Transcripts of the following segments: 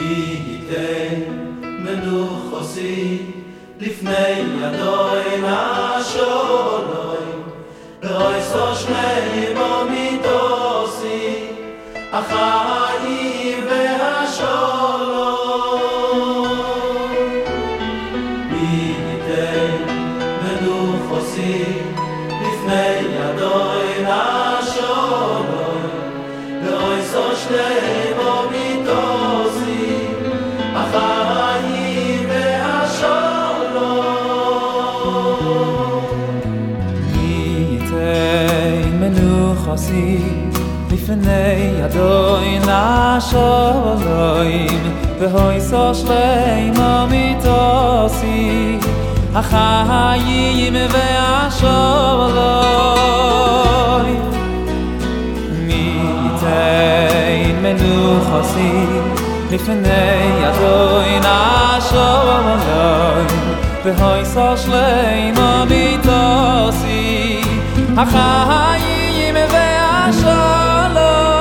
ייתן מנוחוסי לפני ידוי נשולוי ואויסו שלם ומיתוסי החיים והשלום מי ייתן מנוחוסי לפני ידוי נשולוי ואויסו שלם ומיתוסי החיים והשלום מי ייתן מנוחוסי לפני ידוי נשולוים והויסו שלם ומיתוסי החיים והשלום מי ייתן מנוחוסי לפני ידוי נשולוים והויסו שלם ומיתוסי החיים והשלום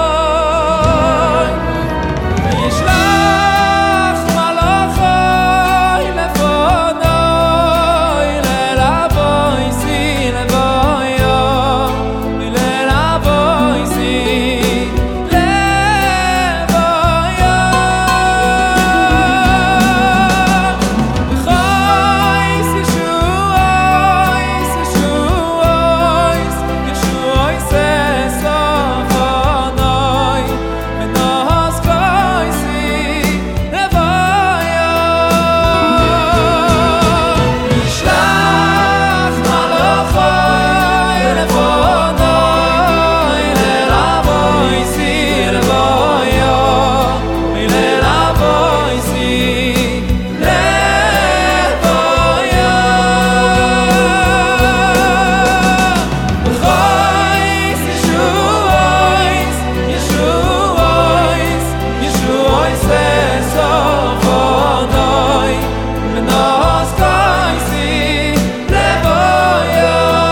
וישלח מלאכי לפניי ללבויסי לבויו וללבויסי לבויו וחויס ישועויס ישועויס ישועויס סופנוי מנוס קויסי לבויו ישלח מלאכי לפניי ללבויסי לבויו וללבויסי לבויו וחויס ישועויס ישועויס ישועויס סופנוי מנוס קויסי לבויו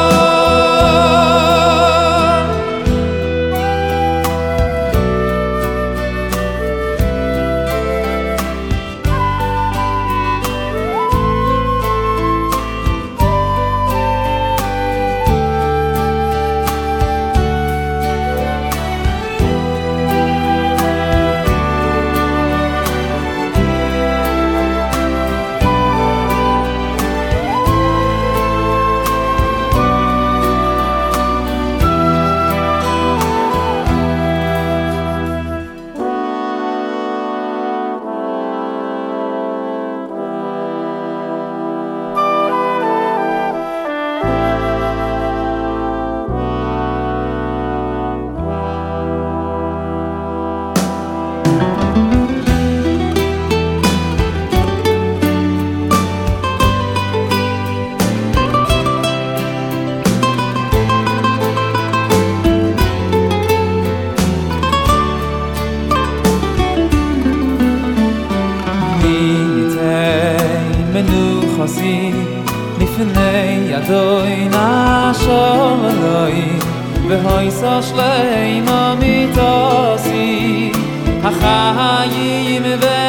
מנוחוסי לפני ידוי נשולוים והויסו שלם ומיתוסי החיים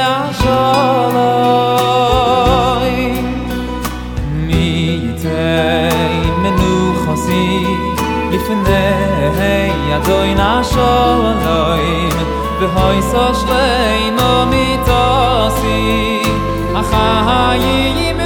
והשלום מי ייתן מנוחוסי לפני ידוי נשולוים והויסו שלם ומיתוסי החיים